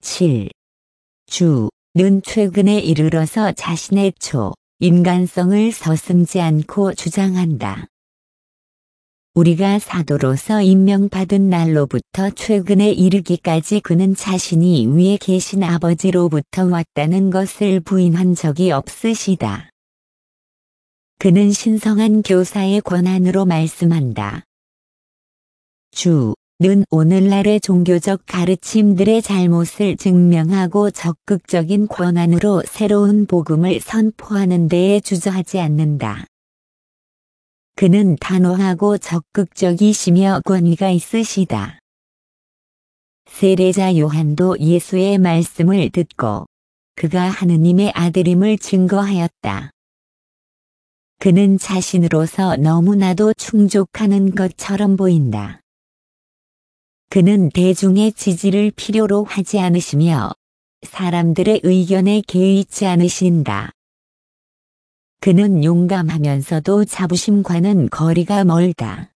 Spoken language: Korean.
7. 주는 최근에 이르러서 자신의 인간성을 서슴지 않고 주장한다. 우리가 사도로서 임명받은 날로부터 최근에 이르기까지 그는 자신이 위에 계신 아버지로부터 왔다는 것을 부인한 적이 없으시다. 그는 신성한 교사의 권한으로 말씀한다. 주는 오늘날의 종교적 가르침들의 잘못을 증명하고 적극적인 권한으로 새로운 복음을 선포하는 데에 주저하지 않는다. 그는 단호하고 적극적이시며 권위가 있으시다. 세례자 요한도 예수의 말씀을 듣고 그가 하느님의 아들임을 증거하였다. 그는 자신으로서 너무나도 충족하는 것처럼 보인다. 그는 대중의 지지를 필요로 하지 않으시며 사람들의 의견에 개의치 않으신다. 그는 용감하면서도 자부심과는 거리가 멀다.